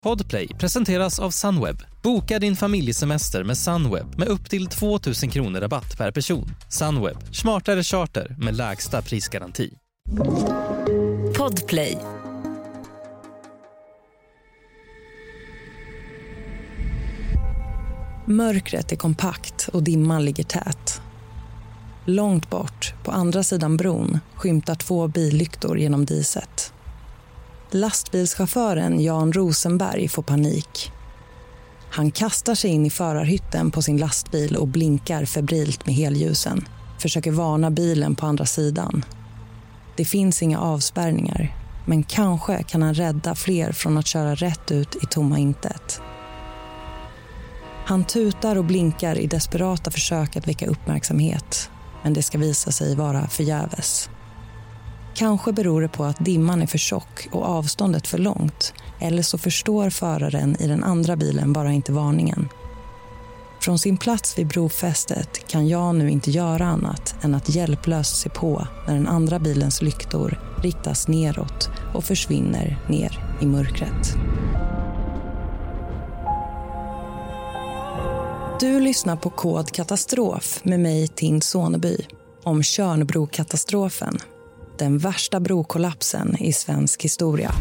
Podplay presenteras av Sunweb. Boka din familjesemester med Sunweb med upp till 2 000 kronor rabatt per person. Sunweb, smartare charter med lägsta prisgaranti. Podplay. Mörkret är kompakt och dimman ligger tät. Långt bort, på andra sidan bron, skymtar 2 billyktor genom diset. Lastbilschauffören Jan Rosenberg får panik. Han kastar sig in i förarhytten på sin lastbil och blinkar febrilt med helljusen. Försöker varna bilen på andra sidan. Det finns inga avspärrningar, men kanske kan han rädda fler från att köra rätt ut i tomma intet. Han tutar och blinkar i desperata försök att väcka uppmärksamhet, men det ska visa sig vara förgäves. Kanske beror det på att dimman är för tjock och avståndet för långt, eller så förstår föraren i den andra bilen bara inte varningen. Från sin plats vid brofästet kan jag nu inte göra annat än att hjälplöst se på när den andra bilens lyktor riktas neråt och försvinner ner i mörkret. Du lyssnar på Kod Katastrof med mig, Tinn Soneby, om Tjörnbrokatastrofen. Den värsta brokollapsen i svensk historia.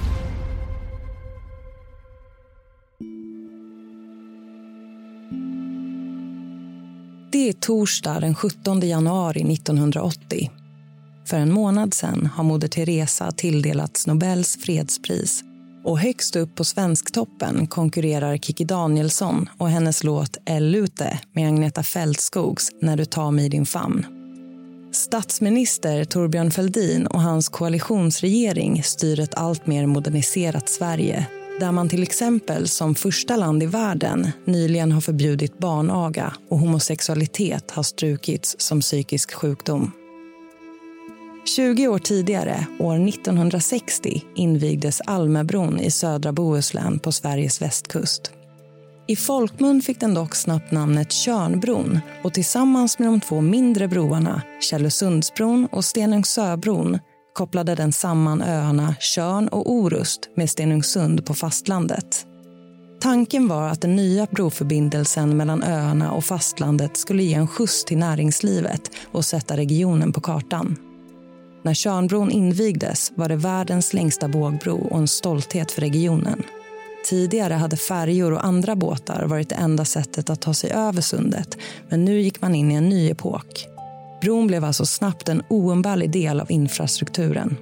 Det är torsdag den 17 januari 1980. För en månad sedan har Moder Teresa tilldelats Nobels fredspris. Och högst upp på Svensktoppen konkurrerar Kikki Danielsson och hennes låt Ellute med Agneta Fältskogs När du tar mig i din famn. Statsminister Torbjörn Fälldin och hans koalitionsregering styr ett allt mer moderniserat Sverige, där man till exempel som första land i världen nyligen har förbjudit barnaga och homosexualitet har strukits som psykisk sjukdom. 20 år tidigare, år 1960, invigdes Almöbron i södra Bohuslän på Sveriges västkust. I folkmun fick den dock snabbt namnet Tjörnbron och tillsammans med de 2 mindre broarna, Källesundsbron och Stenungsöbron, kopplade den samman öarna Tjörn och Orust med Stenungsund på fastlandet. Tanken var att den nya broförbindelsen mellan öarna och fastlandet skulle ge en skjuts till näringslivet och sätta regionen på kartan. När Tjörnbron invigdes var det världens längsta bågbro och en stolthet för regionen. Tidigare hade färjor och andra båtar varit det enda sättet att ta sig över sundet, men nu gick man in i en ny epok. Bron blev alltså snabbt en oumbärlig del av infrastrukturen.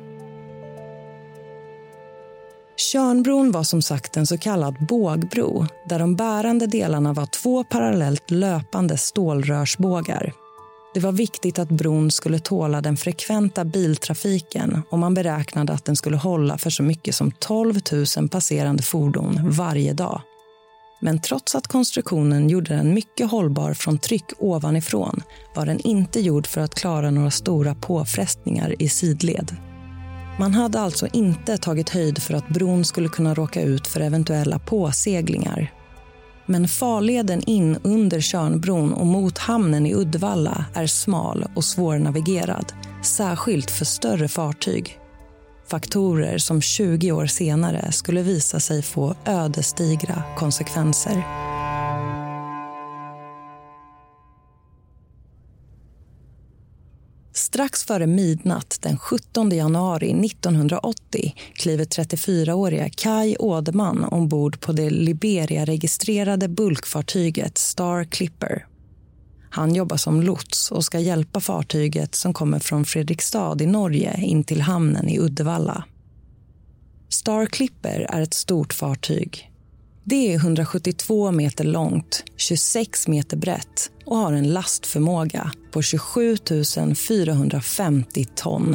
Tjörnbron var som sagt en så kallad bågbro, där de bärande delarna var 2 parallellt löpande stålrörsbågar. Det var viktigt att bron skulle tåla den frekventa biltrafiken och man beräknade att den skulle hålla för så mycket som 12 000 passerande fordon varje dag. Men trots att konstruktionen gjorde den mycket hållbar från tryck ovanifrån var den inte gjord för att klara några stora påfrestningar i sidled. Man hade alltså inte tagit höjd för att bron skulle kunna råka ut för eventuella påseglingar. Men farleden in under Tjörnbron och mot hamnen i Uddevalla är smal och svårnavigerad, särskilt för större fartyg. Faktorer som 20 år senare skulle visa sig få ödesdigra konsekvenser. Strax före midnatt den 17 januari 1980 kliver 34-åriga Kai Åderman ombord på det Liberia-registrerade bulkfartyget Star Clipper. Han jobbar som lots och ska hjälpa fartyget som kommer från Fredrikstad i Norge in till hamnen i Uddevalla. Star Clipper är ett stort fartyg. Det är 172 meter långt, 26 meter brett och har en lastförmåga på 27 450 ton.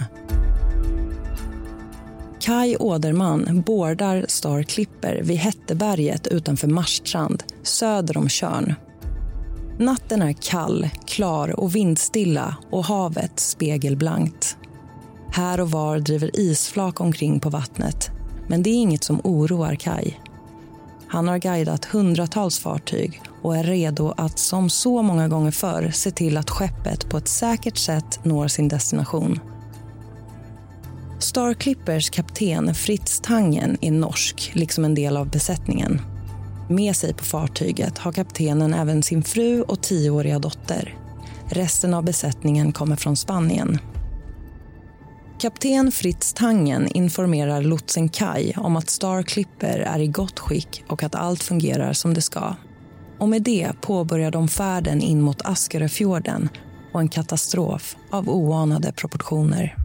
Kai Åderman bordar Star Clipper vid Hätteberget utanför Marstrand, söder om Tjörn. Natten är kall, klar och vindstilla och havet spegelblankt. Här och var driver isflak omkring på vattnet, men det är inget som oroar Kai. Han har guidat hundratals fartyg och är redo att som så många gånger förr se till att skeppet på ett säkert sätt når sin destination. Star Clippers kapten Fritz Tangen är norsk, liksom en del av besättningen. Med sig på fartyget har kaptenen även sin fru och 10-åriga dotter. Resten av besättningen kommer från Spanien. Kapten Fritz Tangen informerar lotsen Kai om att Star Clipper är i gott skick och att allt fungerar som det ska. Och med det påbörjar de färden in mot Askeröfjorden och en katastrof av oanade proportioner.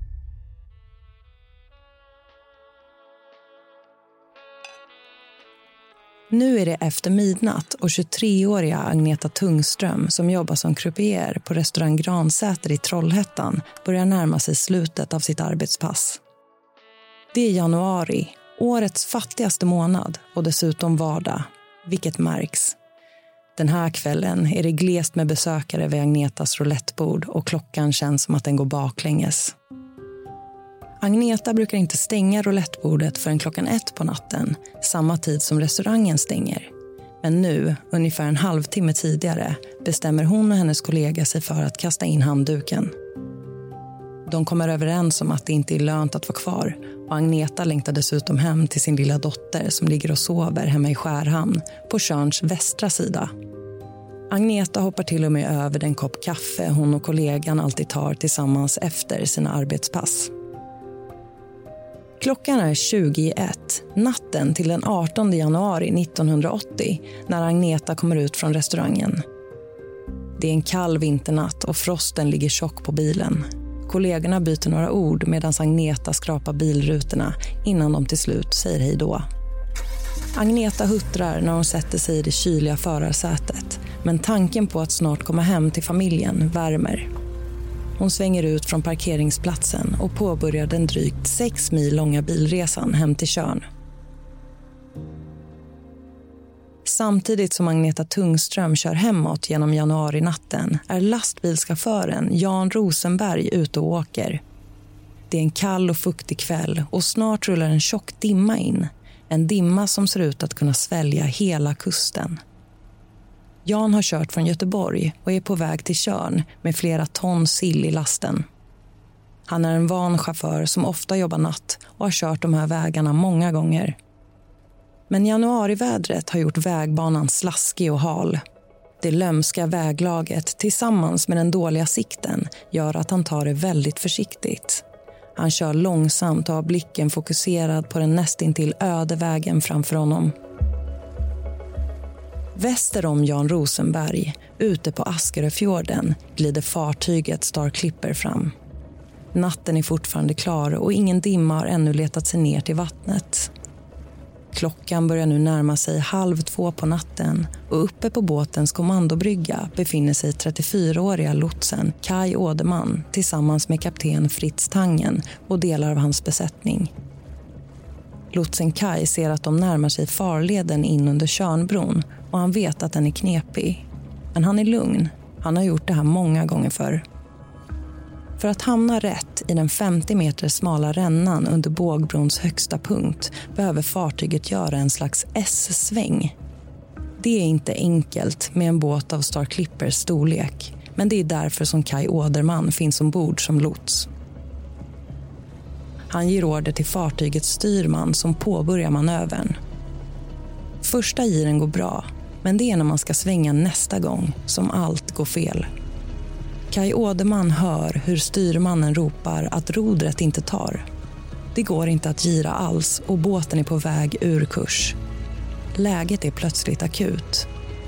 Nu är det efter midnatt och 23-åriga Agneta Tungström som jobbar som croupier på restaurang Gransäter i Trollhättan börjar närma sig slutet av sitt arbetspass. Det är januari, årets fattigaste månad och dessutom vardag, vilket märks. Den här kvällen är det glest med besökare vid Agnetas roulettebord och klockan känns som att den går baklänges. Agneta brukar inte stänga roulettebordet förrän klockan 1 på natten, samma tid som restaurangen stänger. Men nu, ungefär en halvtimme tidigare, bestämmer hon och hennes kollega sig för att kasta in handduken. De kommer överens om att det inte är lönt att vara kvar och Agneta längtar dessutom hem till sin lilla dotter som ligger och sover hemma i Skärhamn på Tjörns västra sida. Agneta hoppar till och med över den kopp kaffe hon och kollegan alltid tar tillsammans efter sina arbetspass. Klockan är 20:01, natten till den 18 januari 1980 när Agneta kommer ut från restaurangen. Det är en kall vinternatt och frosten ligger tjock på bilen. Kollegorna byter några ord medan Agneta skrapar bilrutorna innan de till slut säger hej då. Agneta huttrar när hon sätter sig i det kyliga förarsätet, men tanken på att snart komma hem till familjen värmer. Hon svänger ut från parkeringsplatsen och påbörjar den drygt 6 mil långa bilresan hem till Tjörn. Samtidigt som Agneta Tungström kör hemåt genom januarinatten är lastbilschauffören Jan Rosenberg ute och åker. Det är en kall och fuktig kväll och snart rullar en tjock dimma in. En dimma som ser ut att kunna svälja hela kusten. Jan har kört från Göteborg och är på väg till Tjörn med flera ton sill i lasten. Han är en van chaufför som ofta jobbar natt och har kört de här vägarna många gånger. Men januarivädret har gjort vägbanan slaskig och hal. Det lömska väglaget tillsammans med den dåliga sikten gör att han tar det väldigt försiktigt. Han kör långsamt och har blicken fokuserad på den nästintill öde vägen framför honom. Väster om Jan Rosenberg, ute på Askeröfjorden, glider fartyget Star Clipper fram. Natten är fortfarande klar och ingen dimma har ännu letat sig ner till vattnet. Klockan börjar nu närma sig 1:30 på natten och uppe på båtens kommandobrygga befinner sig 34-åriga lotsen Kai Åderman tillsammans med kapten Fritz Tangen och delar av hans besättning. Lotsen Kai ser att de närmar sig farleden in under Tjörnbron och han vet att den är knepig. Men han är lugn. Han har gjort det här många gånger förr. För att hamna rätt i den 50 meter smala rännan under bågbrons högsta punkt behöver fartyget göra en slags S-sväng. Det är inte enkelt med en båt av Star Clippers storlek, men det är därför som Kai Åderman finns ombord som lots. Han ger order till fartygets styrman som påbörjar manövern. Första giren går bra, men det är när man ska svänga nästa gång som allt går fel. Kai Åderman hör hur styrmannen ropar att rodret inte tar. Det går inte att gira alls och båten är på väg ur kurs. Läget är plötsligt akut.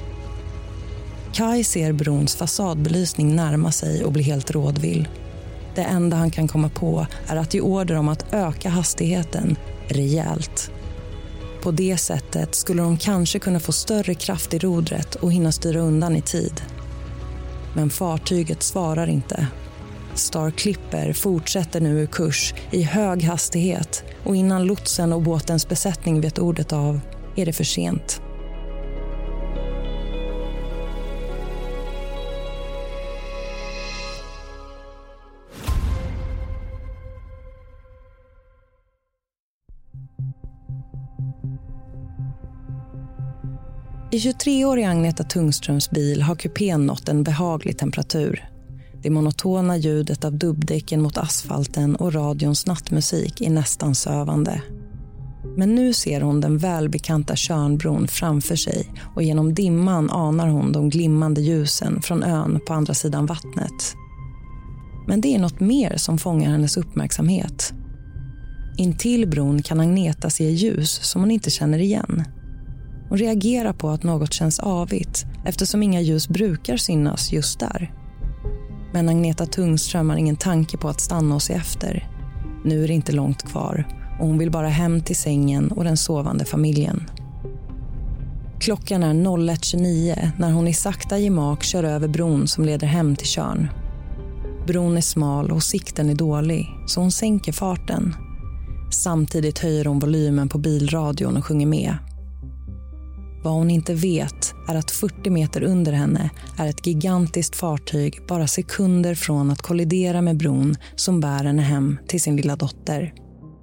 Kai ser brons fasadbelysning närma sig och blir helt rådvill. Det enda han kan komma på är att ge order om att öka hastigheten rejält. På det sättet skulle de kanske kunna få större kraft i rodret och hinna styra undan i tid. Men fartyget svarar inte. Star Clipper fortsätter nu ur kurs i hög hastighet och innan lotsen och båtens besättning vet ordet av är det för sent. I 23-åriga Agneta Tungströms bil har kupén nått en behaglig temperatur. Det monotona ljudet av dubbdäcken mot asfalten och radions nattmusik är nästan sövande. Men nu ser hon den välbekanta Tjörnbron framför sig och genom dimman anar hon de glimmande ljusen från ön på andra sidan vattnet. Men det är något mer som fångar hennes uppmärksamhet. Intill bron kan Agneta se ljus som hon inte känner igen. Hon reagerar på att något känns avigt eftersom inga ljus brukar synas just där. Men Agneta Tungström har ingen tanke på att stanna och se efter. Nu är det inte långt kvar och hon vill bara hem till sängen och den sovande familjen. Klockan är 01:29 när hon i sakta gemak kör över bron som leder hem till Tjörn. Bron är smal och sikten är dålig så hon sänker farten. Samtidigt höjer hon volymen på bilradion och sjunger med. Vad hon inte vet är att 40 meter under henne är ett gigantiskt fartyg bara sekunder från att kollidera med bron som bär henne hem till sin lilla dotter.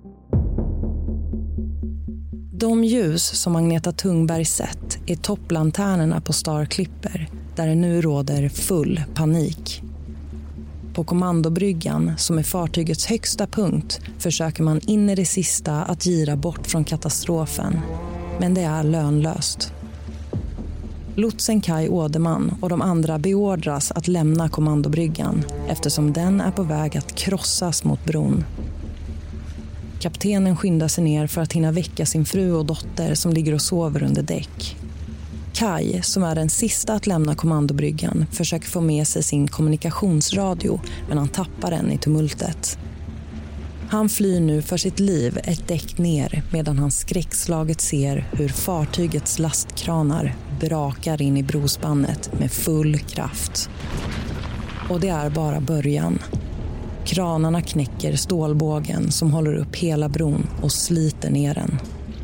De ljus som Agneta Tungberg sett är topplanternerna på Star Clipper där det nu råder full panik. På kommandobryggan, som är fartygets högsta punkt, försöker man in i det sista att gira bort från katastrofen. Men det är lönlöst. Lotsen Kaj Åderman och de andra beordras att lämna kommandobryggan eftersom den är på väg att krossas mot bron. Kaptenen skyndar sig ner för att hinna väcka sin fru och dotter som ligger och sover under däck. Kaj, som är den sista att lämna kommandobryggan, försöker få med sig sin kommunikationsradio men han tappar den i tumultet. Han flyr nu för sitt liv ett däck ner medan han skräckslaget ser hur fartygets lastkranar brakar in i brospannet med full kraft. Och det är bara början. Kranarna knäcker stålbågen som håller upp hela bron och sliter ner den.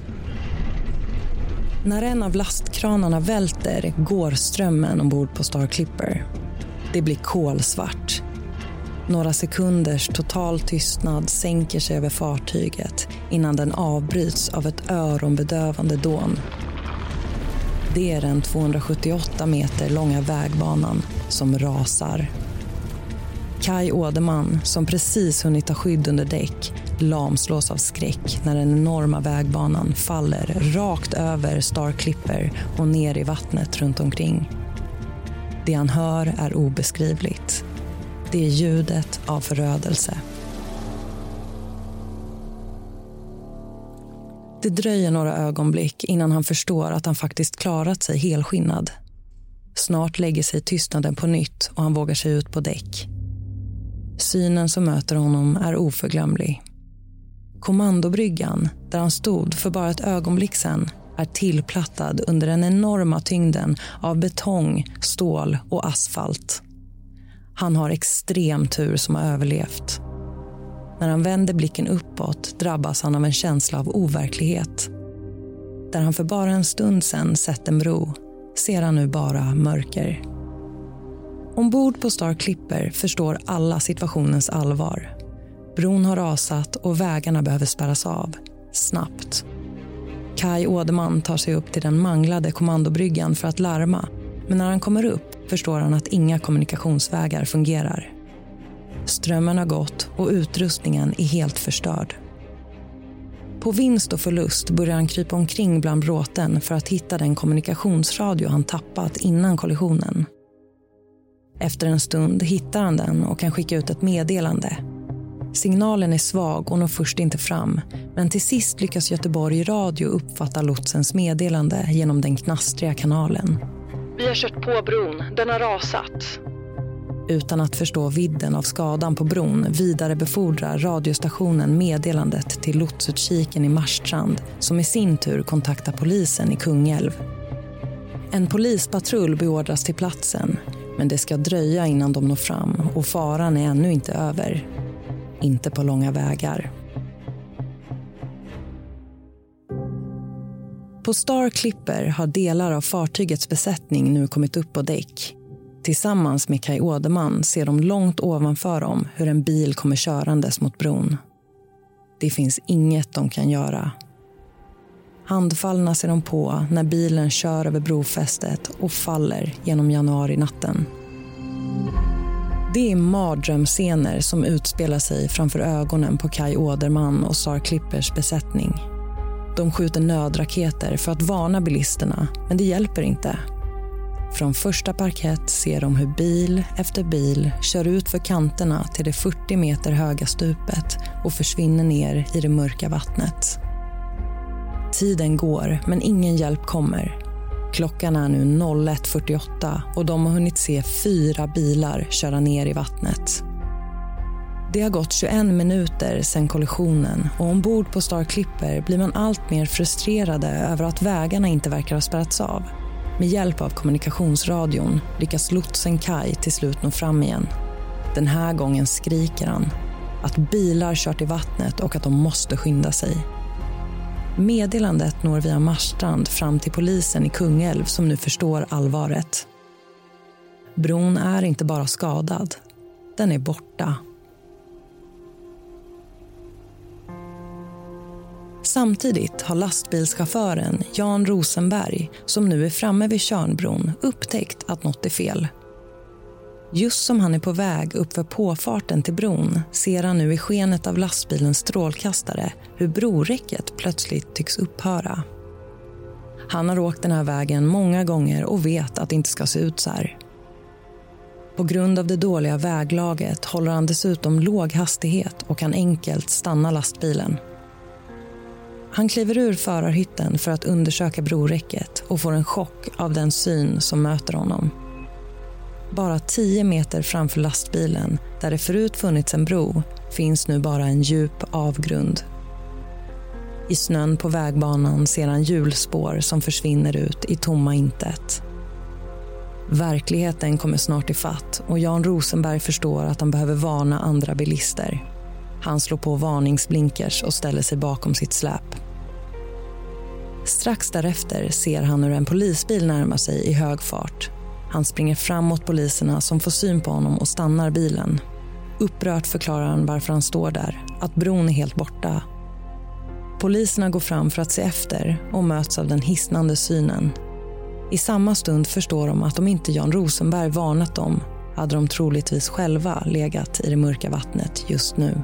När en av lastkranarna välter går strömmen ombord på Star Clipper. Det blir kolsvart. Några sekunders total tystnad sänker sig över fartyget innan den avbryts av ett öronbedövande dån. Det är den 278 meter långa vägbanan som rasar. Kaj Åderman, som precis hunnit ta skydd under däck, lamslås av skräck när den enorma vägbanan faller rakt över Star Clipper och ner i vattnet runt omkring. Det han hör är obeskrivligt. Det är ljudet av förödelse. Det dröjer några ögonblick innan han förstår att han faktiskt klarat sig helskinnad. Snart lägger sig tystnaden på nytt och han vågar sig ut på däck. Synen som möter honom är oförglömlig. Kommandobryggan, där han stod för bara ett ögonblick sedan, är tillplattad under den enorma tyngden av betong, stål och asfalt. Han har extrem tur som har överlevt. När han vänder blicken uppåt drabbas han av en känsla av overklighet. Där han för bara en stund sedan sett en bro ser han nu bara mörker. Ombord på Star Clipper förstår alla situationens allvar. Bron har rasat och vägarna behöver spärras av. Snabbt. Kaj Åderman tar sig upp till den manglade kommandobryggan för att larma. Men när han kommer upp förstår han att inga kommunikationsvägar fungerar. Strömmen har gått och utrustningen är helt förstörd. På vinst och förlust börjar han krypa omkring bland bråten för att hitta den kommunikationsradio han tappat innan kollisionen. Efter en stund hittar han den och kan skicka ut ett meddelande. Signalen är svag och når först inte fram, men till sist lyckas Göteborg Radio uppfatta lotsens meddelande genom den knastriga kanalen. Vi har kört på bron, den har rasat. Utan att förstå vidden av skadan på bron vidarebefordrar radiostationen meddelandet till lotsutkiken i Marstrand som i sin tur kontaktar polisen i Kungälv. En polispatrull beordras till platsen, men det ska dröja innan de når fram och faran är ännu inte över. Inte på långa vägar. På Star Clipper har delar av fartygets besättning nu kommit upp på däck. Tillsammans med Kaj Åderman ser de långt ovanför dem hur en bil kommer körandes mot bron. Det finns inget de kan göra. Handfallna ser de på när bilen kör över brofästet och faller genom januarinatten. Det är mardrömsscener som utspelar sig framför ögonen på Kai Åderman och Star Clippers besättning. De skjuter nödraketer för att varna bilisterna, men det hjälper inte. Från första parkett ser de hur bil efter bil kör ut för kanterna till det 40 meter höga stupet och försvinner ner i det mörka vattnet. Tiden går, men ingen hjälp kommer. Klockan är nu 01:48 och de har hunnit se 4 bilar köra ner i vattnet. Det har gått 21 minuter sedan kollisionen och ombord på Star Clipper blir man allt mer frustrerade över att vägarna inte verkar ha spärrats av. Med hjälp av kommunikationsradion lyckas lotsen Kai till slut nå fram igen. Den här gången skriker han att bilar kört i vattnet och att de måste skynda sig. Meddelandet når via Marstrand fram till polisen i Kungälv som nu förstår allvaret. Bron är inte bara skadad, den är borta. Samtidigt har lastbilschauffören Jan Rosenberg, som nu är framme vid Tjörnbron, upptäckt att något är fel. Just som han är på väg upp för påfarten till bron ser han nu i skenet av lastbilens strålkastare hur broräcket plötsligt tycks upphöra. Han har åkt den här vägen många gånger och vet att det inte ska se ut så här. På grund av det dåliga väglaget håller han dessutom låg hastighet och kan enkelt stanna lastbilen. Han kliver ur förarhytten för att undersöka broräcket och får en chock av den syn som möter honom. Bara 10 meter framför lastbilen, där det förut funnits en bro, finns nu bara en djup avgrund. I snön på vägbanan ser han hjulspår som försvinner ut i tomma intet. Verkligheten kommer snart i fatt och Jan Rosenberg förstår att han behöver varna andra bilister. Han slår på varningsblinkers och ställer sig bakom sitt släp. Strax därefter ser han hur en polisbil närmar sig i hög fart. Han springer fram mot poliserna som får syn på honom och stannar bilen. Upprört förklarar han varför han står där, att bron är helt borta. Poliserna går fram för att se efter och möts av den hisnande synen. I samma stund förstår de att om inte Jan Rosenberg varnat dem hade de troligtvis själva legat i det mörka vattnet just nu.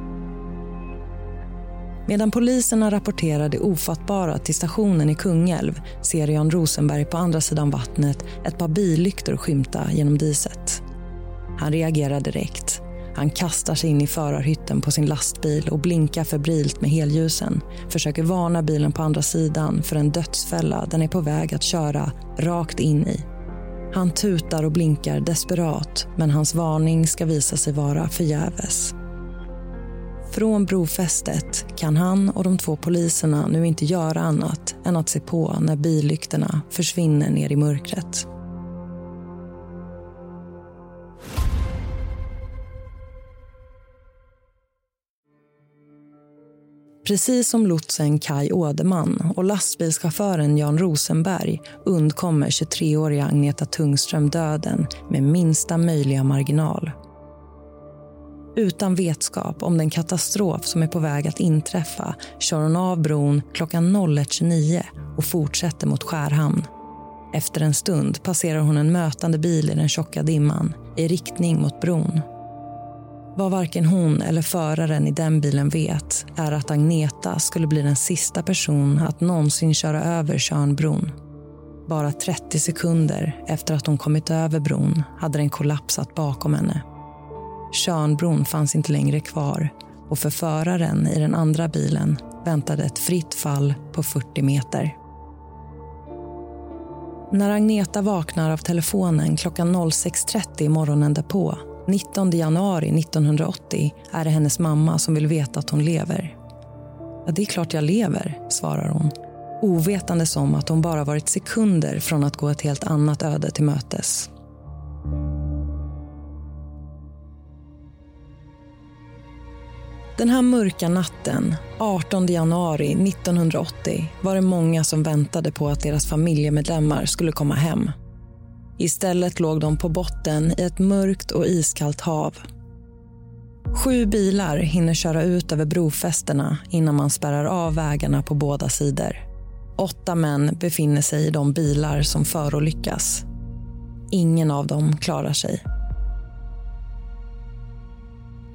Medan poliserna rapporterar det ofattbara till stationen i Kungälv ser Jan Rosenberg på andra sidan vattnet ett par billyktor skymta genom diset. Han reagerar direkt. Han kastar sig in i förarhytten på sin lastbil och blinkar febrilt med helljusen. Försöker varna bilen på andra sidan för en dödsfälla den är på väg att köra rakt in i. Han tutar och blinkar desperat, men hans varning ska visa sig vara förgäves. Från brofästet kan han och de 2 poliserna nu inte göra annat än att se på när billyktorna försvinner ner i mörkret. Precis som lotsen Kai Åderman och lastbilschauffören Jan Rosenberg undkommer 23-åriga Agneta Tungström döden med minsta möjliga marginal. Utan vetskap om den katastrof som är på väg att inträffa kör hon av bron klockan 01:29 och fortsätter mot Skärhamn. Efter en stund passerar hon en mötande bil i den tjocka dimman i riktning mot bron. Vad varken hon eller föraren i den bilen vet är att Agneta skulle bli den sista person att någonsin köra över Tjörnbron. Bara 30 sekunder efter att hon kommit över bron hade den kollapsat bakom henne. Tjörnbron fanns inte längre kvar och för föraren i den andra bilen väntade ett fritt fall på 40 meter. När Agneta vaknar av telefonen klockan 06:30 morgonen därpå, 19 januari 1980, är det hennes mamma som vill veta att hon lever. Ja, det är klart jag lever, svarar hon. Ovetande om att hon bara varit sekunder från att gå ett helt annat öde till mötes. Den här mörka natten, 18 januari 1980, var det många som väntade på att deras familjemedlemmar skulle komma hem. Istället låg de på botten i ett mörkt och iskallt hav. 7 bilar hinner köra ut över brofästena innan man spärrar av vägarna på båda sidor. 8 män befinner sig i de bilar som förolyckas. Ingen av dem klarar sig.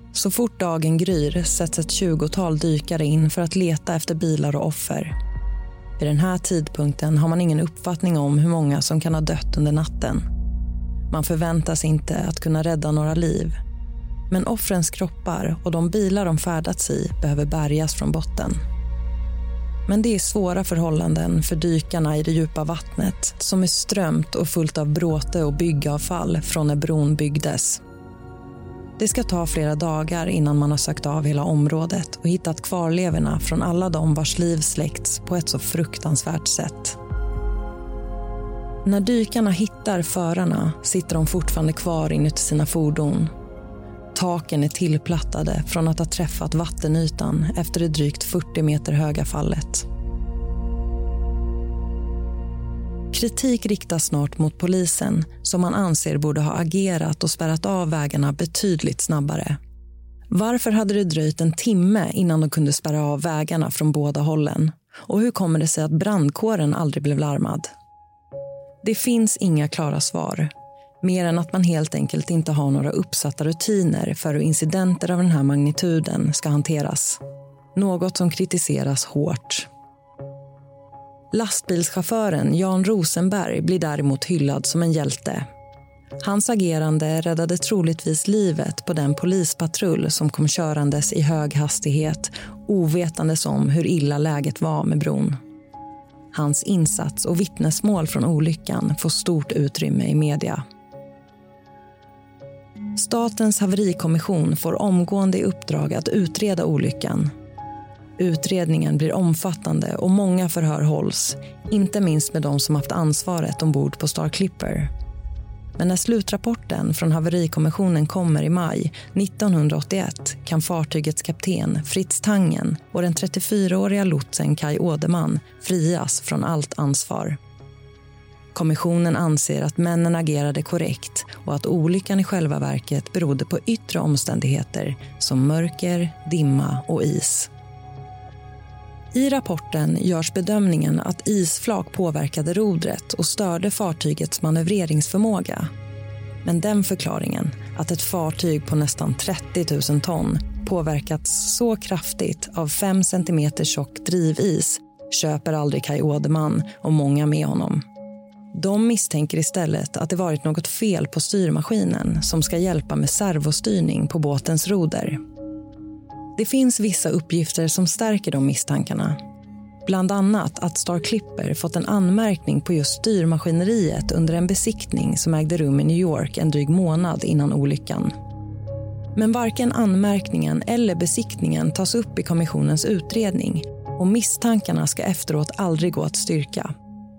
Så fort dagen gryr sätts ett 20-tal dykare in för att leta efter bilar och offer. Vid den här tidpunkten har man ingen uppfattning om hur många som kan ha dött under natten. Man förväntas inte att kunna rädda några liv. Men offrens kroppar och de bilar de färdats i behöver bärgas från botten. Men det är svåra förhållanden för dykarna i det djupa vattnet som är strömt och fullt av bråte och byggavfall från när bron byggdes. Det ska ta flera dagar innan man har sökt av hela området och hittat kvarlevorna från alla de vars liv släckts på ett så fruktansvärt sätt. När dykarna hittar förarna sitter de fortfarande kvar inuti sina fordon. Taken är tillplattade från att ha träffat vattenytan efter det drygt 40 meter höga fallet. Kritik riktas snart mot polisen som man anser borde ha agerat och spärrat av vägarna betydligt snabbare. Varför hade det dröjt en timme innan de kunde spärra av vägarna från båda hållen? Och hur kommer det sig att brandkåren aldrig blev larmad? Det finns inga klara svar. Mer än att man helt enkelt inte har några uppsatta rutiner för hur incidenter av den här magnituden ska hanteras. Något som kritiseras hårt. Lastbilschauffören Jan Rosenberg blir däremot hyllad som en hjälte. Hans agerande räddade troligtvis livet på den polispatrull som kom körandes i hög hastighet, ovetandes om hur illa läget var med bron. Hans insats och vittnesmål från olyckan får stort utrymme i media. Statens haverikommission får omgående i uppdrag att utreda olyckan. Utredningen blir omfattande och många förhör hålls, inte minst med de som haft ansvaret ombord på Star Clipper. Men när slutrapporten från haverikommissionen kommer i maj 1981 kan fartygets kapten Fritz Tangen och den 34-åriga lotsen Kai Åderman frias från allt ansvar. Kommissionen anser att männen agerade korrekt och att olyckan i själva verket berodde på yttre omständigheter som mörker, dimma och is. I rapporten görs bedömningen att isflak påverkade rodret och störde fartygets manövreringsförmåga. Men den förklaringen, att ett fartyg på nästan 30 000 ton påverkats så kraftigt av 5 cm tjock drivis, köper aldrig Kai Åderman och många med honom. De misstänker istället att det varit något fel på styrmaskinen som ska hjälpa med servostyrning på båtens roder. Det finns vissa uppgifter som stärker de misstankarna. Bland annat att Star Clipper fått en anmärkning på just styrmaskineriet under en besiktning som ägde rum i New York en dryg månad innan olyckan. Men varken anmärkningen eller besiktningen tas upp i kommissionens utredning och misstankarna ska efteråt aldrig gå att styrka.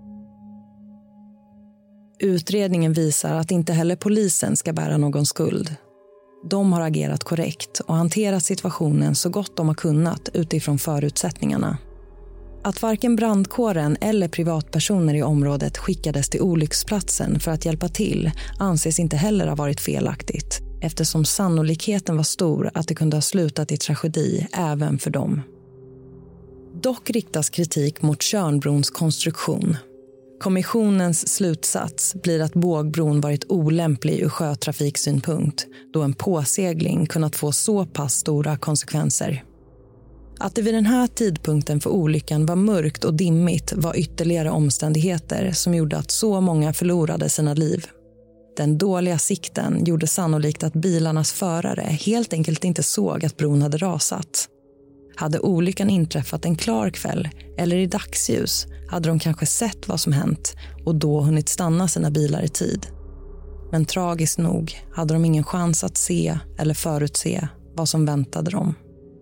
Utredningen visar att inte heller polisen ska bära någon skuld. De har agerat korrekt och hanterat situationen så gott de har kunnat utifrån förutsättningarna. Att varken brandkåren eller privatpersoner i området skickades till olycksplatsen för att hjälpa till anses inte heller ha varit felaktigt, eftersom sannolikheten var stor att det kunde ha slutat i tragedi även för dem. Dock riktas kritik mot Tjörnbrons konstruktion. Kommissionens slutsats blir att bågbron varit olämplig ur sjötrafiksynpunkt då en påsegling kunnat få så pass stora konsekvenser. Att det vid den här tidpunkten för olyckan var mörkt och dimmigt var ytterligare omständigheter som gjorde att så många förlorade sina liv. Den dåliga sikten gjorde sannolikt att bilarnas förare helt enkelt inte såg att bron hade rasat. Hade olyckan inträffat en klar kväll eller i dagsljus hade de kanske sett vad som hänt och då hunnit stanna sina bilar i tid. Men tragiskt nog hade de ingen chans att se eller förutse vad som väntade dem.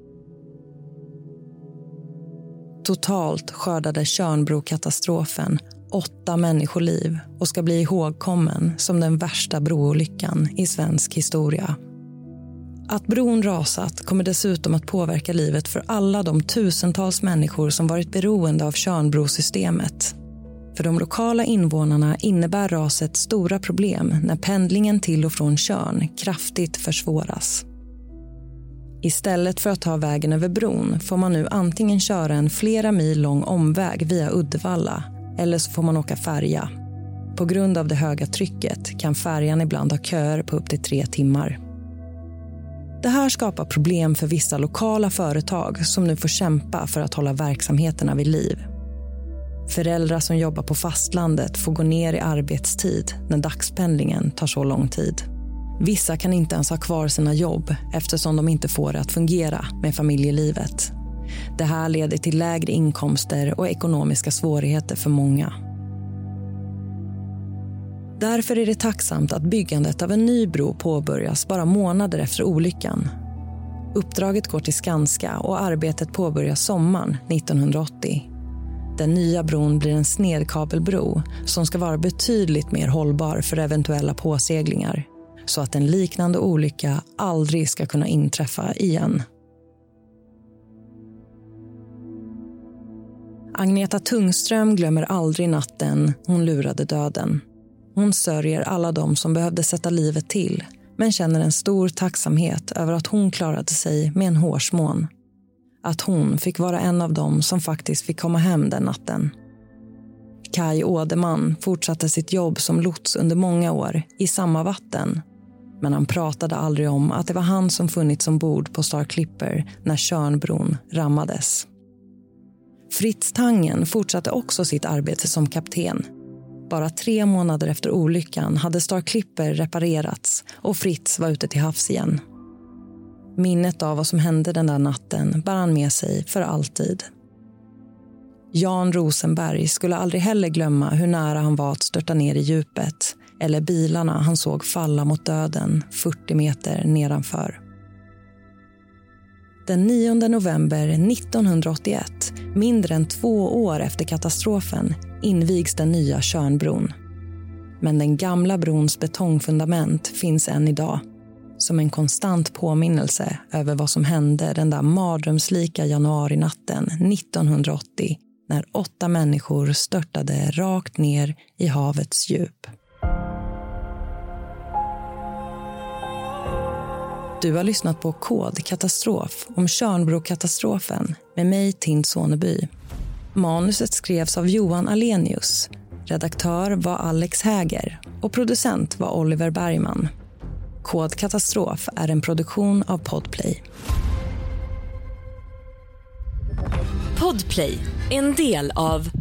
Totalt skördade Tjörnbrokatastrofen 8 människoliv och ska bli ihågkommen som den värsta broolyckan i svensk historia. Att bron rasat kommer dessutom att påverka livet för alla de tusentals människor som varit beroende av Tjörnbrosystemet. För de lokala invånarna innebär raset stora problem när pendlingen till och från Tjörn kraftigt försvåras. Istället för att ta vägen över bron får man nu antingen köra en flera mil lång omväg via Uddevalla eller så får man åka färja. På grund av det höga trycket kan färjan ibland ha köer på upp till 3 timmar. Det här skapar problem för vissa lokala företag som nu får kämpa för att hålla verksamheterna vid liv. Föräldrar som jobbar på fastlandet får gå ner i arbetstid när dagspendlingen tar så lång tid. Vissa kan inte ens ha kvar sina jobb eftersom de inte får det att fungera med familjelivet. Det här leder till lägre inkomster och ekonomiska svårigheter för många. Därför är det tacksamt att byggandet av en ny bro påbörjas bara månader efter olyckan. Uppdraget går till Skanska och arbetet påbörjas sommaren 1980. Den nya bron blir en snedkabelbro som ska vara betydligt mer hållbar för eventuella påseglingar, så att en liknande olycka aldrig ska kunna inträffa igen. Agneta Tungström glömmer aldrig natten hon lurade döden. Hon sörjer alla de som behövde sätta livet till, men känner en stor tacksamhet över att hon klarade sig med en hårsmån. Att hon fick vara en av dem som faktiskt fick komma hem den natten. Kai Åderman fortsatte sitt jobb som lots under många år i samma vatten. Men han pratade aldrig om att det var han som funnits ombord på Star Clipper när Tjörnbron rammades. Fritz Tangen fortsatte också sitt arbete som kapten. Bara 3 månader efter olyckan hade Star Clipper reparerats och Fritz var ute till havs igen. Minnet av vad som hände den där natten bär han med sig för alltid. Jan Rosenberg skulle aldrig heller glömma hur nära han var att störta ner i djupet eller bilarna han såg falla mot döden 40 meter nedanför. Den 9 november 1981, mindre än 2 år efter katastrofen, invigs den nya Tjörnbron. Men den gamla brons betongfundament finns än idag, som en konstant påminnelse över vad som hände den där mardrömslika januarinatten 1980 när 8 människor störtade rakt ner i havets djup. Du har lyssnat på Kod katastrof om Tjörnbrokatastrofen med mig, Tint Soneby. Manuset skrevs av Johan Alenius. Redaktör var Alex Häger och producent var Oliver Bergman. Kod katastrof är en produktion av Podplay. Podplay, en del av